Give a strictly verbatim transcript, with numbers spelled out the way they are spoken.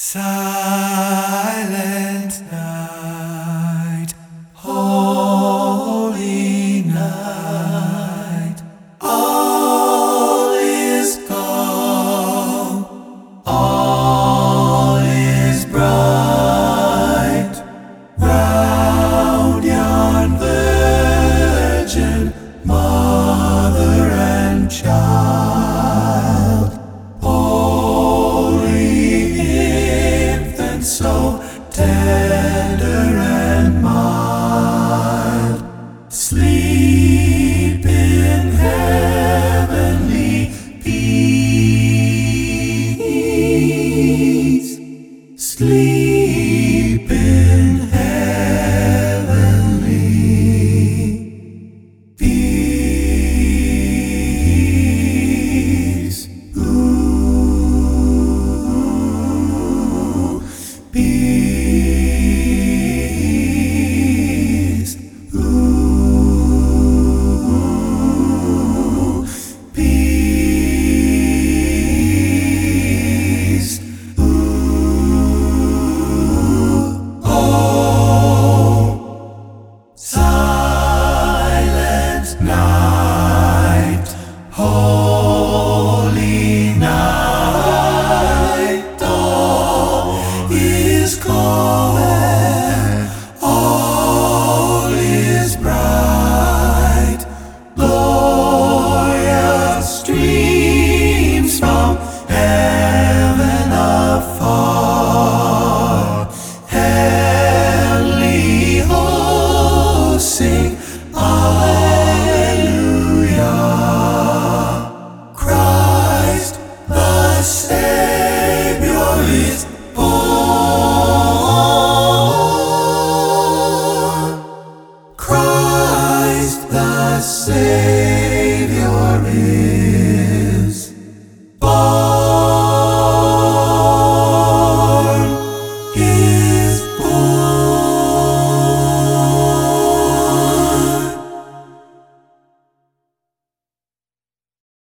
Silent night, holy night, all is calm, all is bright, round yon virgin, mother and child, so tender and mild, sleep in heavenly peace, sleep in heavenly peace. Peace, ooh, peace, ooh, oh, silent night, holy night, all is calm, all is bright, glorious streams from heaven afar, heavenly hosts sing Alleluia. Christ the Savior is born. Christ the Savior is